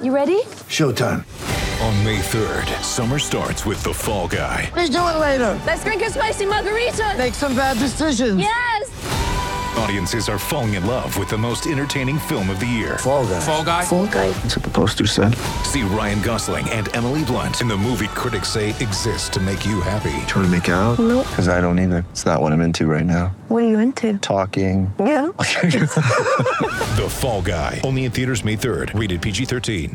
You ready? Showtime. On May 3rd, summer starts with The Fall Guy. Let's do it later. Let's drink a spicy margarita. Make some bad decisions. Yes! Audiences are falling in love with the most entertaining film of the year. Fall Guy. Fall Guy? Fall guy. That's what the poster said. See Ryan Gosling and Emily Blunt in the movie critics say exists to make you happy. Trying to make it out? Nope. Because I don't either. It's not what I'm into right now. What are you into? Talking. Yeah. The Fall Guy. Only in theaters May 3rd. Rated PG-13.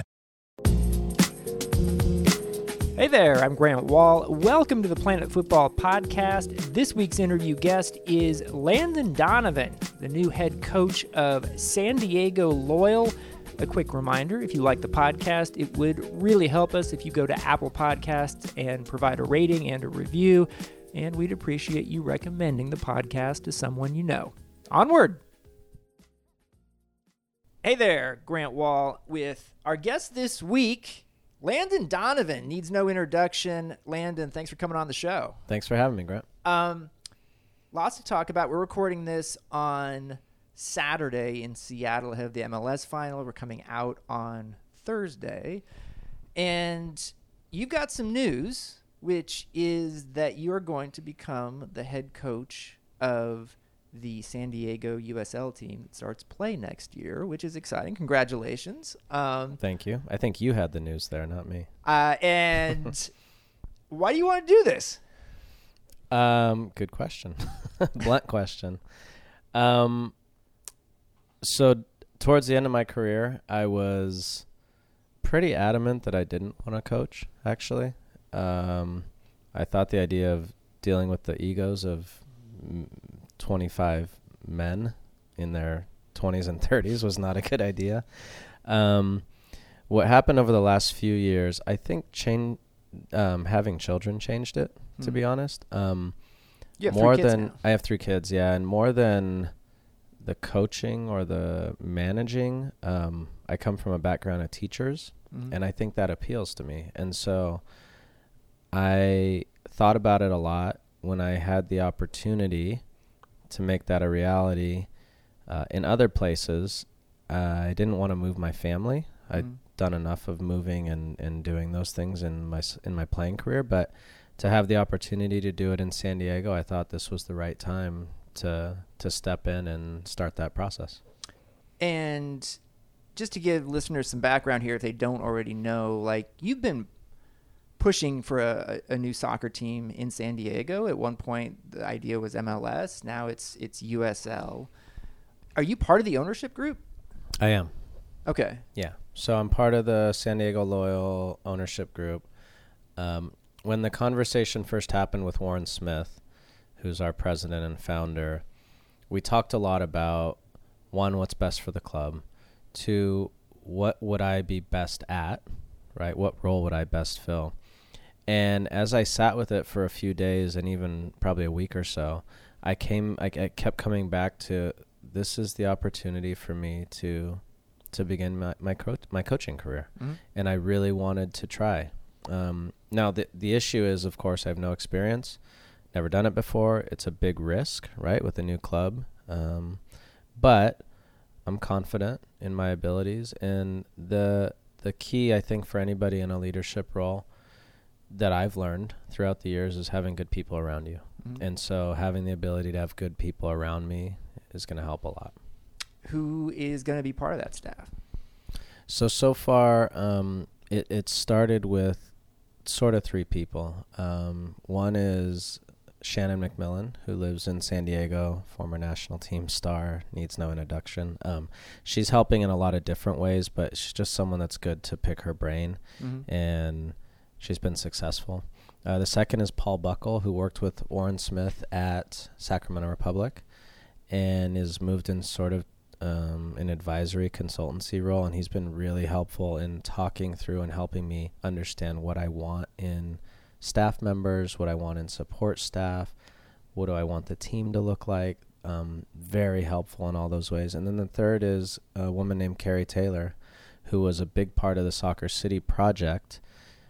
Hey there, I'm Grant Wall. Welcome to the Planet Football Podcast. This week's interview guest is Landon Donovan, the new head coach of San Diego Loyal. A quick reminder, if you like the podcast, it would really help us if you go to Apple Podcasts and provide a rating and a review, and we'd appreciate you recommending the podcast to someone you know. Onward! Hey there, Grant Wall with our guest this week, Landon Donovan. Needs no introduction. Landon, thanks for coming on the show. Thanks for having me, Grant. Lots to talk about. We're recording this on Saturday in Seattle ahead of the MLS final. We're coming out on Thursday. And you've got some news, which is that you're going to become the head coach of the San Diego USL team that starts play next year, which is exciting. Congratulations. Thank you. I think you had the news there, not me. And why do you want to do this? Good question. Blunt question. So towards the end of my career, I was pretty adamant that I didn't want to coach, actually. I thought the idea of dealing with the egos of 25 men in their 20s and 30s was not a good idea. What happened over the last few years, I think having children changed it, to be honest. You have more 3 kids than now. I have 3 kids, yeah, and more than the coaching or the managing, I come from a background of teachers, and I think that appeals to me. And so I thought about it a lot when I had the opportunity to make that a reality. In other places, I didn't want to move my family. I'd done enough of moving and doing those things in my playing career, but to have the opportunity to do it in San Diego, I thought this was the right time to step in and start that process. And just to give listeners some background here, if they don't already know, like, you've been pushing for a new soccer team in San Diego. At one point, the idea was MLS. Now it's USL. Are you part of the ownership group? I am. Okay. Yeah. So I'm part of the San Diego Loyal ownership group. When the conversation first happened with Warren Smith, who's our president and founder, we talked a lot about, 1, what's best for the club, 2, what would I be best at, right? What role would I best fill? And as I sat with it for a few days and even probably a week or so, I kept coming back to, this is the opportunity for me to begin my coaching career. And I really wanted to try. Now, the issue is, of course, I have no experience, never done it before. It's a big risk, right, with a new club. But I'm confident in my abilities. And the key, I think, for anybody in a leadership role that I've learned throughout the years is having good people around you. And so having the ability to have good people around me is going to help a lot. Who is going to be part of that staff? So far, it started with sort of 3 people. One is Shannon McMillan, who lives in San Diego, former national team star, needs no introduction. She's helping in a lot of different ways, but she's just someone that's good to pick her brain, and she's been successful. The second is Paul Buckle, who worked with Warren Smith at Sacramento Republic and is moved in sort of an advisory consultancy role, and he's been really helpful in talking through and helping me understand what I want in staff members, what I want in support staff, what do I want the team to look like. Very helpful in all those ways. And then the third is a woman named Carrie Taylor, who was a big part of the Soccer City project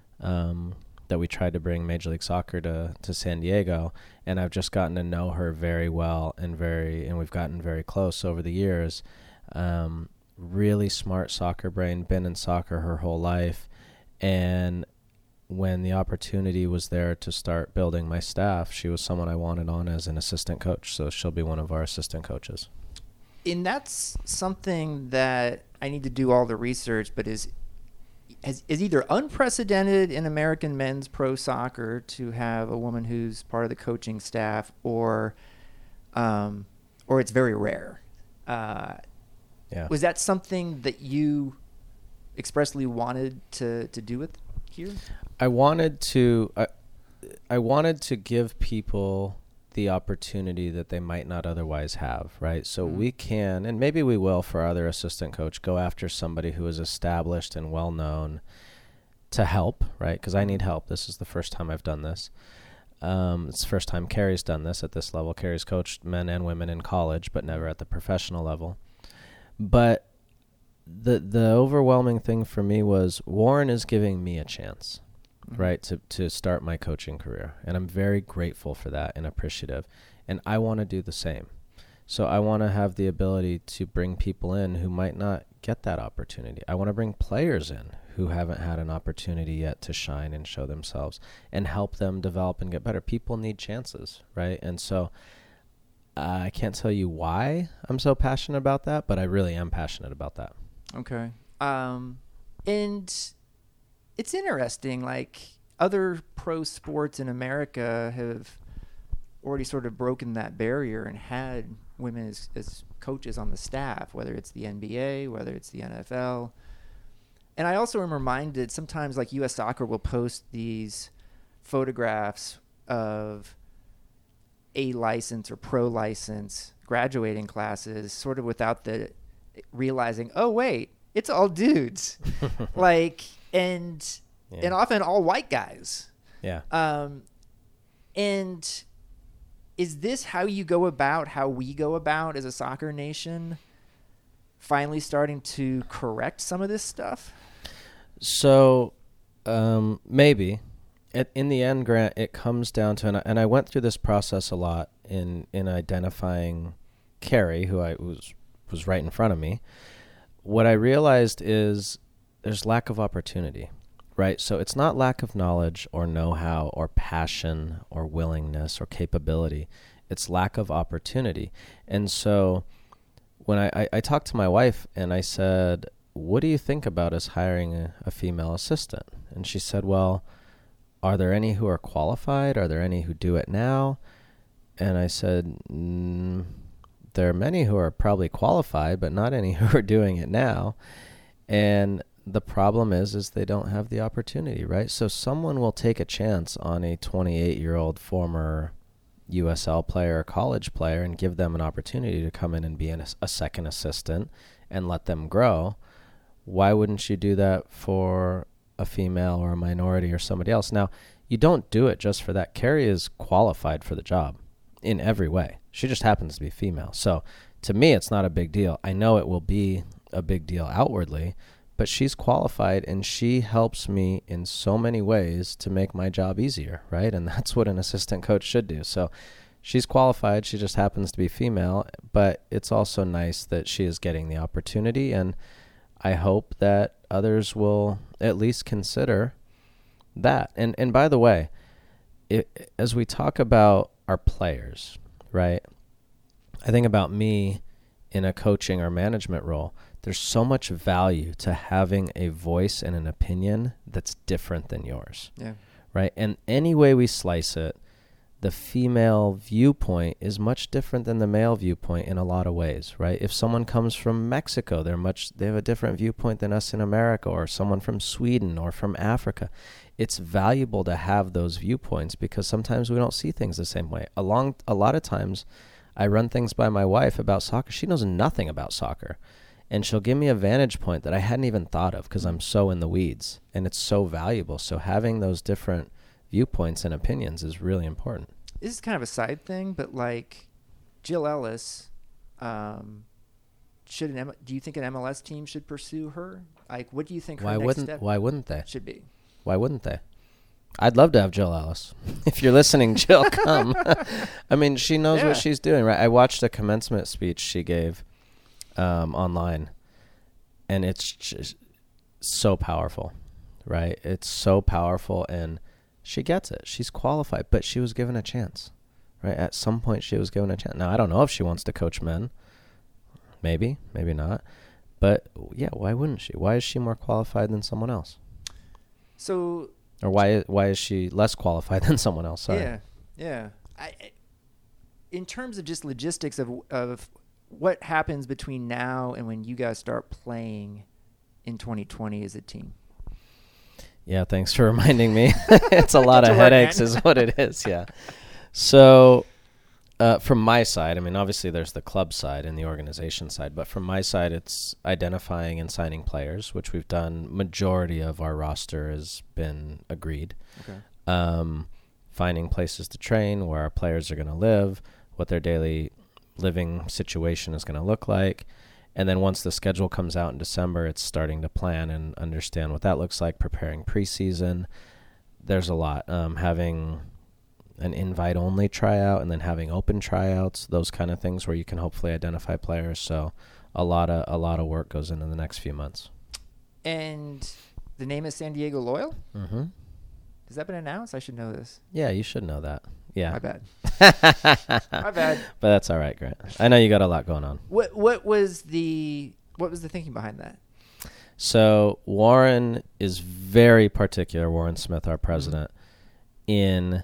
that we tried to bring Major League Soccer to San Diego. And I've just gotten to know her very well and we've gotten very close over the years. really smart soccer brain, been in soccer her whole life. And when the opportunity was there to start building my staff, she was someone I wanted on as an assistant coach. So she'll be one of our assistant coaches. And that's something that I need to do all the research, but is either unprecedented in American men's pro soccer to have a woman who's part of the coaching staff, or it's very rare. Yeah. Was that something that you expressly wanted to do with here? I wanted to give people the opportunity that they might not otherwise have, right? So we can, and maybe we will for our other assistant coach, go after somebody who is established and well-known to help, right? Because I need help. This is the first time I've done this. It's the first time Carrie's done this at this level. Carrie's coached men and women in college, but never at the professional level. But the overwhelming thing for me was Warren is giving me a chance, right, to start my coaching career. And I'm very grateful for that and appreciative. And I want to do the same. So I want to have the ability to bring people in who might not get that opportunity. I want to bring players in who haven't had an opportunity yet to shine and show themselves and help them develop and get better. People need chances, right? And so I can't tell you why I'm so passionate about that, but I really am passionate about that. Okay. And it's interesting, like other pro sports in America have already sort of broken that barrier and had women as coaches on the staff, whether it's the NBA, whether it's the NFL. And I also am reminded sometimes, like U.S. Soccer will post these photographs of A license or pro license graduating classes sort of without the realizing, oh, wait, it's all dudes. And often all white guys. Yeah. And is this how we go about as a soccer nation, finally starting to correct some of this stuff? So maybe. In the end, Grant, it comes down to, and I went through this process a lot in identifying Carrie, who was right in front of me. What I realized is there's lack of opportunity, right? So it's not lack of knowledge or know-how or passion or willingness or capability. It's lack of opportunity. And so when I talked to my wife and I said, what do you think about us hiring a female assistant? And she said, well, are there any who are qualified? Are there any who do it now? And I said, there are many who are probably qualified, but not any who are doing it now. And the problem is they don't have the opportunity, right? So someone will take a chance on a 28-year-old former USL player or college player and give them an opportunity to come in and be a second assistant and let them grow. Why wouldn't you do that for a female or a minority or somebody else? Now, you don't do it just for that. Carrie is qualified for the job in every way. She just happens to be female. So to me, it's not a big deal. I know it will be a big deal outwardly, but she's qualified and she helps me in so many ways to make my job easier, right? And that's what an assistant coach should do. So she's qualified. She just happens to be female, but it's also nice that she is getting the opportunity. And I hope that others will at least consider that. And by the way, as we talk about our players, right? I think about me in a coaching or management role. There's so much value to having a voice and an opinion that's different than yours. Yeah. Right? And any way we slice it, the female viewpoint is much different than the male viewpoint in a lot of ways, right? If someone comes from Mexico, they have a different viewpoint than us in America, or someone from Sweden or from Africa. It's valuable to have those viewpoints because sometimes we don't see things the same way. A lot of times I run things by my wife about soccer. She knows nothing about soccer. And she'll give me a vantage point that I hadn't even thought of because I'm so in the weeds, and it's so valuable. So having those different viewpoints and opinions is really important. This is kind of a side thing, but like Jill Ellis, do you think an MLS team should pursue her? Like, what do you think her next step Why wouldn't they? should be? Why wouldn't they? I'd love to have Jill Ellis. If you're listening, Jill, come. I mean, she knows what she's doing, right? I watched a commencement speech she gave online, and it's just so powerful, right? It's so powerful, and she gets it. She's qualified, but she was given a chance, right? At some point, she was given a chance. Now, I don't know if she wants to coach men. Maybe, maybe not. But, yeah, why wouldn't she? Why is she more qualified than someone else? So... Or why is she less qualified than someone else? Sorry. Yeah. In terms of just logistics of what happens between now and when you guys start playing in 2020 as a team. Yeah, thanks for reminding me. It's a lot of headaches is what it is, yeah. So from my side, I mean, obviously there's the club side and the organization side, but from my side, it's identifying and signing players, which we've done. Majority of our roster has been agreed. Okay. Finding places to train, where our players are going to live, what their daily living situation is going to look like. And then once the schedule comes out in December, it's starting to plan and understand what that looks like, preparing preseason. There's a lot. Having an invite-only tryout and then having open tryouts, those kind of things where you can hopefully identify players. So a lot of work goes into the next few months. And the name is San Diego Loyal? Mm-hmm. Has that been announced? I should know this. Yeah, you should know that. Yeah. My bad. My bad. But that's all right, Grant. I know you got a lot going on. What was the thinking behind that? So Warren is very particular, Warren Smith, our president, in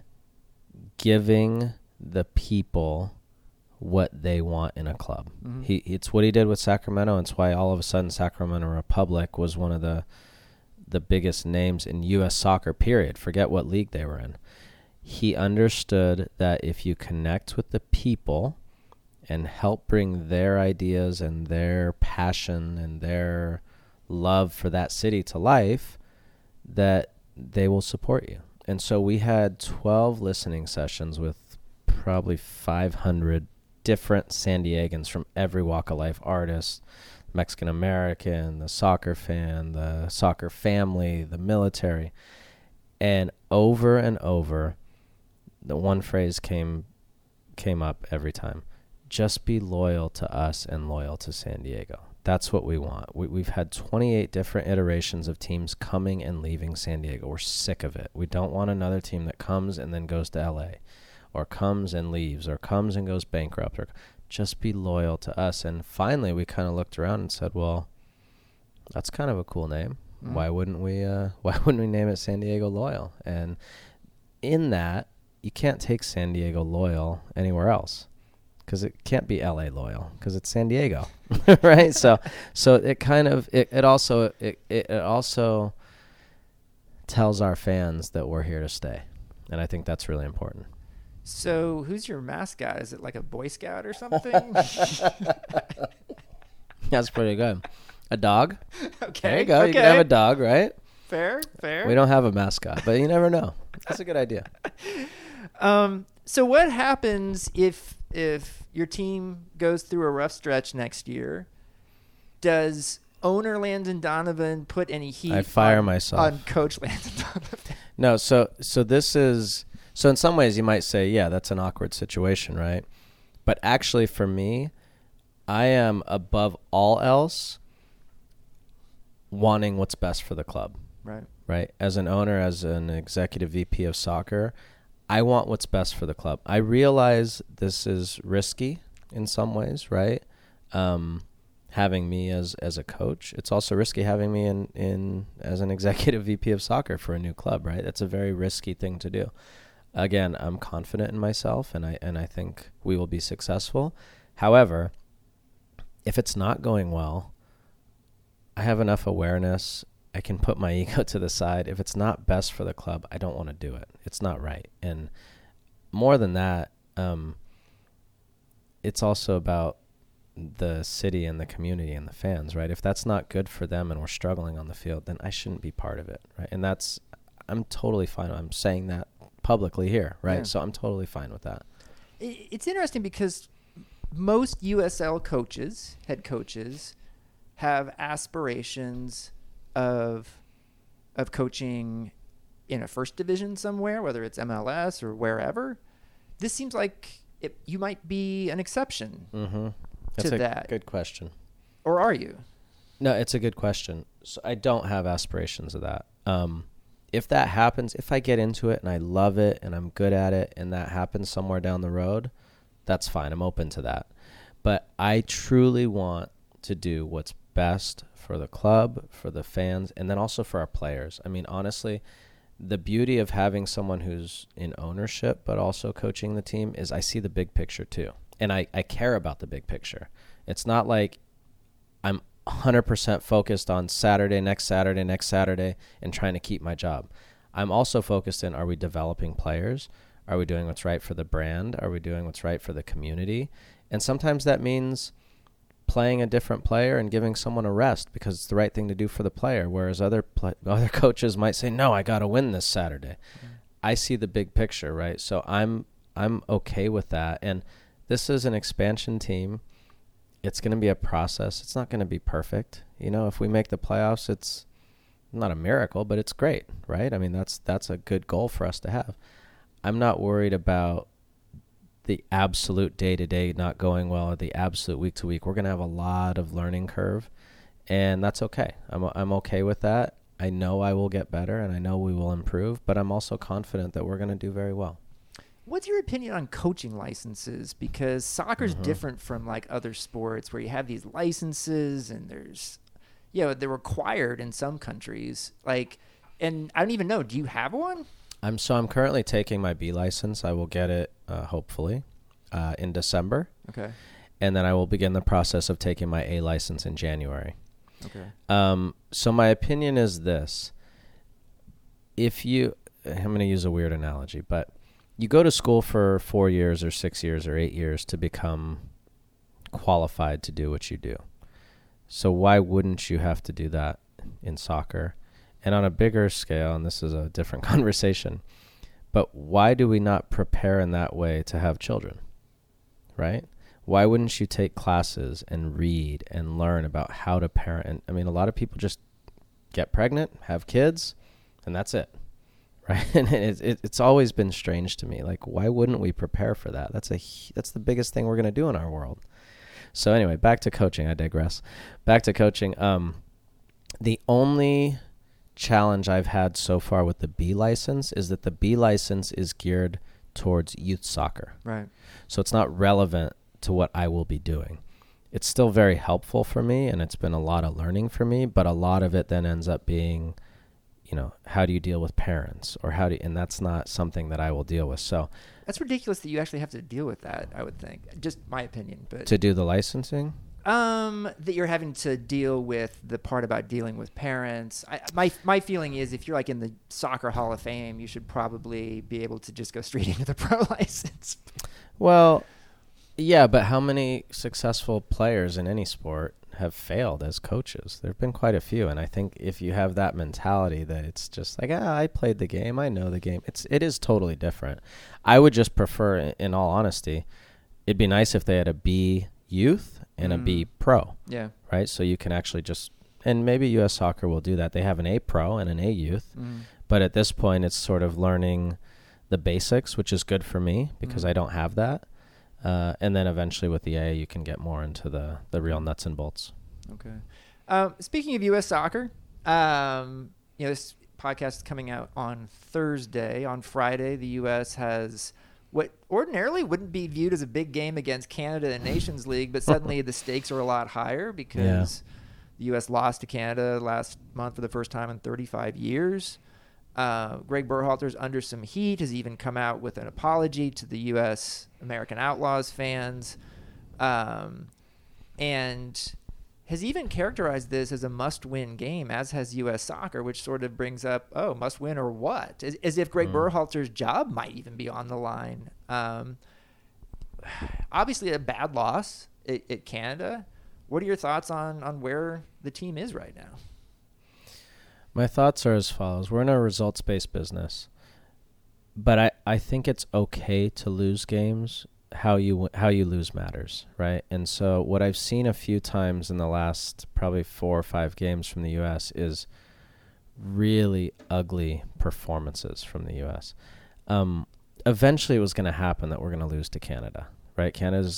giving the people what they want in a club. Mm-hmm. It's what he did with Sacramento, and it's why all of a sudden Sacramento Republic was one of the biggest names in U.S. soccer, period. Forget what league they were in. He understood that if you connect with the people and help bring their ideas and their passion and their love for that city to life, that they will support you. And so we had 12 listening sessions with probably 500 different San Diegans from every walk of life, artists, Mexican-American, the soccer fan, the soccer family, the military. And over, the one phrase came up every time. Just be loyal to us and loyal to San Diego. That's what we want. We've had 28 different iterations of teams coming and leaving San Diego. We're sick of it. We don't want another team that comes and then goes to L.A. or comes and leaves or comes and goes bankrupt. Or just be loyal to us. And finally, we kind of looked around and said, well, that's kind of a cool name. Mm-hmm. Why wouldn't we name it San Diego Loyal? And in that, you can't take San Diego Loyal anywhere else, because it can't be LA Loyal, because it's San Diego, right? So it kind of it also tells our fans that we're here to stay, and I think that's really important. So who's your mascot? Is it like a Boy Scout or something? That's pretty good. A dog. Okay. There you go. Okay. You can have a dog, right? Fair. We don't have a mascot, but you never know. That's a good idea. So what happens if your team goes through a rough stretch next year? Does owner Landon Donovan put any heat on Coach Landon Donovan? No, so this is, so in some ways you might say, yeah, that's an awkward situation, right? But actually for me, I am above all else wanting what's best for the club. Right. As an owner, as an executive VP of soccer, I want what's best for the club. I realize this is risky in some ways, right? Having me as a coach. It's also risky having me in as an executive VP of soccer for a new club, right? That's a very risky thing to do. Again, I'm confident in myself, and I think we will be successful. However, if it's not going well, I have enough awareness. I can put my ego to the side. If it's not best for the club, I don't want to do it. It's not right. And more than that, it's also about the city and the community and the fans, right? If that's not good for them and we're struggling on the field, then I shouldn't be part of it, right? And I'm totally fine. I'm saying that publicly here, right? Yeah. So I'm totally fine with that. It's interesting because most USL coaches, head coaches, have aspirations of coaching in a first division somewhere, whether it's MLS or wherever. This seems like you might be an exception That's to a that. Good question. Or are you? No, it's a good question. So I don't have aspirations of that. If that happens, if I get into it and I love it and I'm good at it and that happens somewhere down the road, that's fine. I'm open to that. But I truly want to do what's best for the club, for the fans, and then also for our players. I mean, honestly, the beauty of having someone who's in ownership but also coaching the team is I see the big picture too. And I care about the big picture. It's not like I'm 100% focused on next Saturday, and trying to keep my job. I'm also focused in, are we developing players? Are we doing what's right for the brand? Are we doing what's right for the community? And sometimes that means playing a different player and giving someone a rest because it's the right thing to do for the player, whereas other coaches might say, no, I got to win this Saturday. I see the big picture, right? So I'm okay with that. And this is an expansion team. It's going to be a process. It's not going to be perfect. You know, if we make the playoffs, it's not a miracle, but it's great, right? I mean, that's a good goal for us to have. I'm not worried about the absolute day-to-day not going well or the absolute week-to-week. We're going to have a lot of learning curve, and that's okay. I'm okay with that. I know I will get better, and I know we will improve, but I'm also confident that we're going to do very well. What's your opinion on coaching licenses? Because soccer's different from like other sports where you have these licenses and there's, they're required in some countries. Like, and I don't even know, do you have one? I'm currently taking my B license. I will get it hopefully in December. Okay. And then I will begin the process of taking my A license in January. Okay. So my opinion is this. I'm going to use a weird analogy, but you go to school for 4 years or 6 years or 8 years to become qualified to do what you do. So why wouldn't you have to do that in soccer? And on a bigger scale, and this is a different conversation, but why do we not prepare in that way to have children, right? Why wouldn't you take classes and read and learn about how to parent? And I mean, a lot of people just get pregnant, have kids, and that's it. Right, and it's always been strange to me. Like, why wouldn't we prepare for that? That's the biggest thing we're going to do in our world. So anyway, back to coaching. I digress. Back to coaching. The only challenge I've had so far with the B license is that the B license is geared towards youth soccer. Right. So it's not relevant to what I will be doing. It's still very helpful for me, and it's been a lot of learning for me. But a lot of it then ends up being, how do you deal with parents and that's not something that I will deal with. So that's ridiculous that you actually have to deal with that, I would think. Just my opinion, but to do the licensing, that you're having to deal with the part about dealing with parents. My feeling is if you're like in the Soccer Hall of Fame, you should probably be able to just go straight into the pro license. Well, yeah, but how many successful players in any sport have failed as coaches? There have been quite a few, and I think if you have that mentality that it's just like, I played the game, I know the game, it is totally different. I would just prefer, in all honesty, it'd be nice if they had a B youth and a B pro. Yeah. Right? So you can actually and maybe U.S. Soccer will do that. They have an A pro and an A youth, but at this point it's sort of learning the basics, which is good for me because I don't have that. And then eventually with the A, you can get more into the real nuts and bolts. Okay. Speaking of U.S. soccer, this podcast is coming out on Thursday. On Friday, the U.S. has what ordinarily wouldn't be viewed as a big game against Canada in Nations League, but suddenly the stakes are a lot higher because the U.S. lost to Canada last month for the first time in 35 years. Greg Berhalter's under some heat, has even come out with an apology to the U.S. American Outlaws fans, and has even characterized this as a must-win game, as has U.S. Soccer, which sort of brings up, must-win or what? As if Greg Berhalter's job might even be on the line. Obviously a bad loss at Canada. What are your thoughts on where the team is right now? My thoughts are as follows. We're in a results-based business, but I think it's okay to lose games. How you lose matters, right? And so what I've seen a few times in the last probably 4 or 5 games from the U.S. is really ugly performances from the U.S. Eventually it was going to happen that we're going to lose to Canada, right? Canada's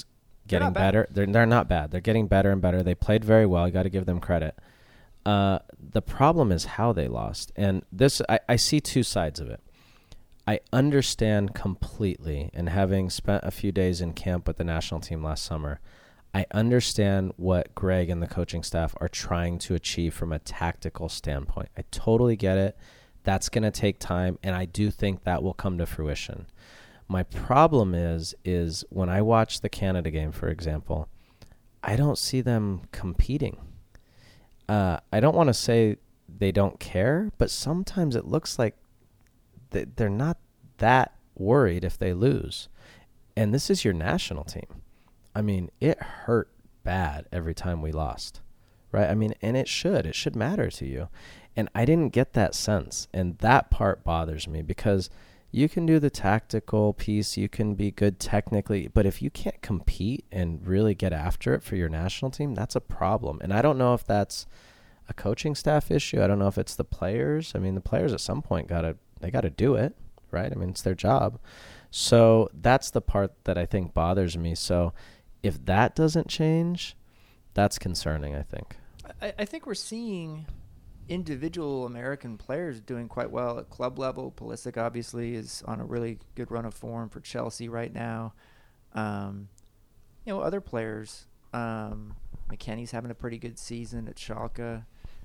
getting not bad. better. They're not bad. They're getting better and better. They played very well. You got to give them credit. The problem is how they lost. And this, I see two sides of it. I understand completely, and having spent a few days in camp with the national team last summer, I understand what Greg and the coaching staff are trying to achieve from a tactical standpoint. I totally get it. That's going to take time, and I do think that will come to fruition. My problem is when I watch the Canada game, for example, I don't see them competing. I don't want to say they don't care, but sometimes it looks like they're not that worried if they lose. And this is your national team. I mean, it hurt bad every time we lost, right? I mean, and it should matter to you. And I didn't get that sense. And that part bothers me because you can do the tactical piece, you can be good technically, but if you can't compete and really get after it for your national team, that's a problem. And I don't know if that's a coaching staff issue. I don't know if it's the players. I mean, the players at some point got to do it, right? I mean, it's their job. So that's the part that I think bothers me. So if that doesn't change, that's concerning, I think. I think we're seeing individual American players doing quite well at club level. Pulisic obviously is on a really good run of form for Chelsea right now. Other players, McKennie's having a pretty good season at Schalke.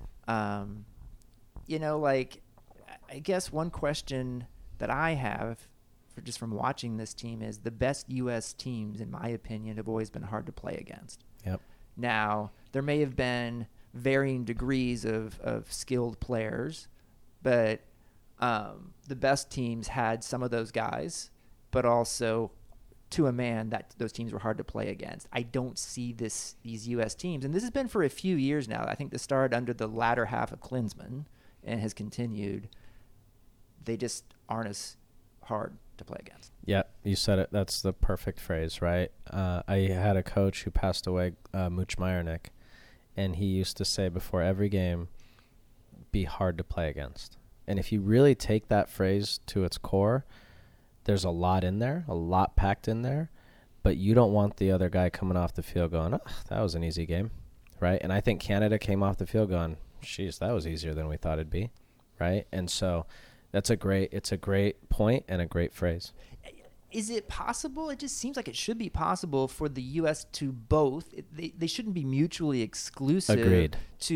I guess one question that I have from watching this team is the best U.S. teams, in my opinion, have always been hard to play against. Yep. Now, there may have been varying degrees of skilled players, but the best teams had some of those guys, but also to a man that those teams were hard to play against. I don't see these U.S. teams, and this has been for a few years now. I think this started under the latter half of Klinsmann and has continued. They just aren't as hard to play against. Yeah, you said it. That's the perfect phrase, right? I had a coach who passed away, Mooch Meyernick, and he used to say before every game, be hard to play against. And if you really take that phrase to its core, there's a lot in there, a lot packed in there, but you don't want the other guy coming off the field going, oh, that was an easy game, right? And I think Canada came off the field going, geez, that was easier than we thought it'd be, right? And so it's a great point and a great phrase. Is it possible? It just seems like it should be possible for the U.S. to both. They shouldn't be mutually exclusive. Agreed.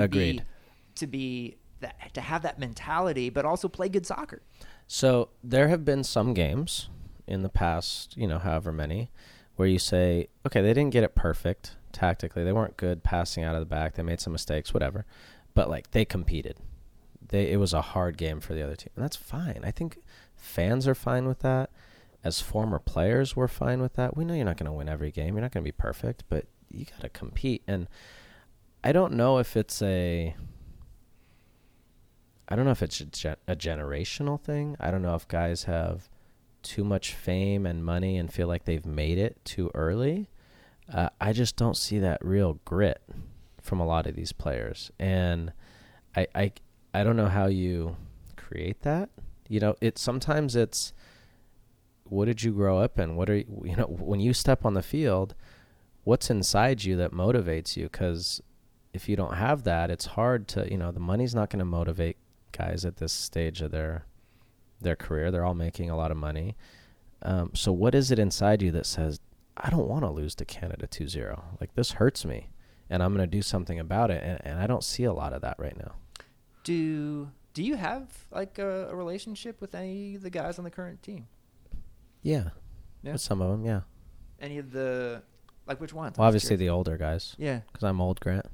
To have that mentality, but also play good soccer. So there have been some games in the past, however many, where you say, okay, they didn't get it perfect tactically. They weren't good passing out of the back. They made some mistakes, whatever. But, they competed. It was a hard game for the other team. And that's fine. I think fans are fine with that. As former players, we're fine with that. We know you're not going to win every game. You're not going to be perfect, but you got to compete. And I don't know if it's a generational thing. I don't know if guys have too much fame and money and feel like they've made it too early. I just don't see that real grit from a lot of these players. And I don't know how you create that. Sometimes it's, what did you grow up in? What are when you step on the field, what's inside you that motivates you? Because if you don't have that, it's hard to, the money's not going to motivate guys at this stage of their career. They're all making a lot of money. So what is it inside you that says, I don't want to lose to Canada 2-0. This hurts me, and I'm going to do something about it. And I don't see a lot of that right now. Do you have a relationship with any of the guys on the current team? Yeah. With some of them, yeah. Any of the, which ones? Well, obviously the older guys. Yeah. Because I'm old, Grant.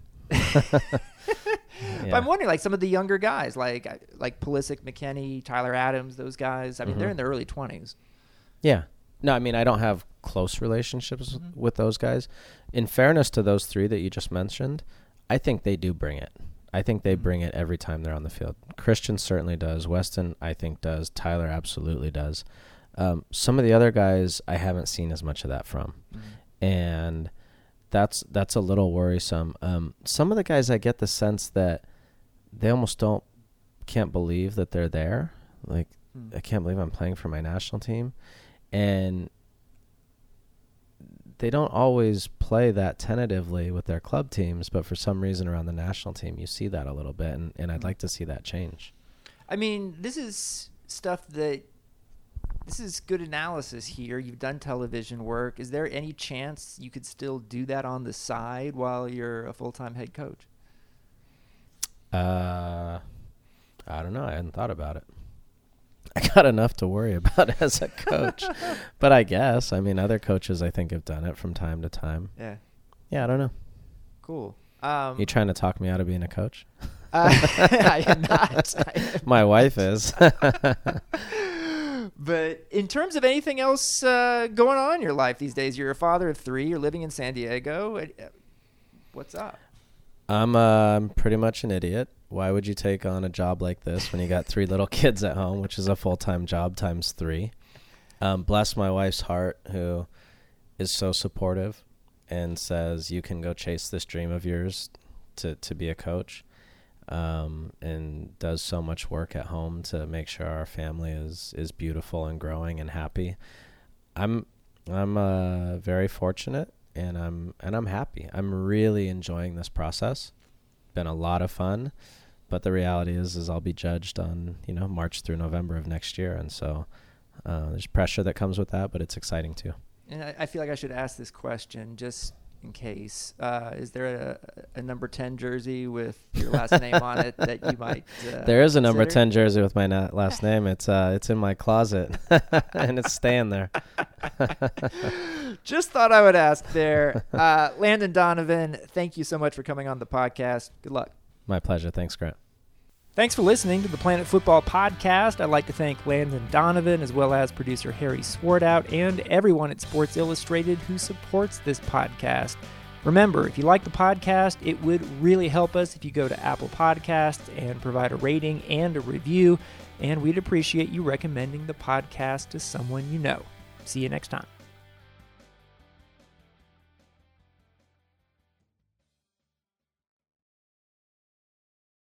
But I'm wondering, some of the younger guys, like Pulisic, McKennie, Tyler Adams, those guys. I mean, they're in their early 20s. Yeah. No, I mean, I don't have close relationships with those guys. In fairness to those three that you just mentioned, I think they do bring it. I think they bring it every time they're on the field. Christian certainly does. Weston, I think, does. Tyler absolutely does. Some of the other guys, I haven't seen as much of that from. And that's a little worrisome. Some of the guys, I get the sense that they almost can't believe that they're there. I can't believe I'm playing for my national team. And they don't always play that tentatively with their club teams, but for some reason around the national team, you see that a little bit, and I'd like to see that change. I mean, this is good analysis here. You've done television work. Is there any chance you could still do that on the side while you're a full-time head coach? I don't know. I hadn't thought about it. I got enough to worry about as a coach. But I guess, I mean, other coaches I think have done it from time to time. Yeah. Yeah, I don't know. Cool. You trying to talk me out of being a coach? I am not. My wife is. But in terms of anything else going on in your life these days, you're a father of 3. You're living in San Diego. What's up? I'm pretty much an idiot. Why would you take on a job like this when you got 3 little kids at home, which is a full-time job times 3? Bless my wife's heart, who is so supportive and says, you can go chase this dream of yours to be a coach, and does so much work at home to make sure our family is beautiful and growing and happy. I'm very fortunate, and I'm happy. I'm really enjoying this process. Been a lot of fun, but the reality is I'll be judged on March through November of next year, and so there's pressure that comes with that, but it's exciting too. And I feel like I should ask this question just in case. Is there a number 10 jersey with your last name on it that you might There is a number consider? 10 jersey with my last name. It's in my closet, and it's staying there. Just thought I would ask there. Landon Donovan, thank you so much for coming on the podcast. Good luck. My pleasure. Thanks, Grant. Thanks for listening to the Planet Football Podcast. I'd like to thank Landon Donovan, as well as producer Harry Swartout, and everyone at Sports Illustrated who supports this podcast. Remember, if you like the podcast, it would really help us if you go to Apple Podcasts and provide a rating and a review, and we'd appreciate you recommending the podcast to someone you know. See you next time.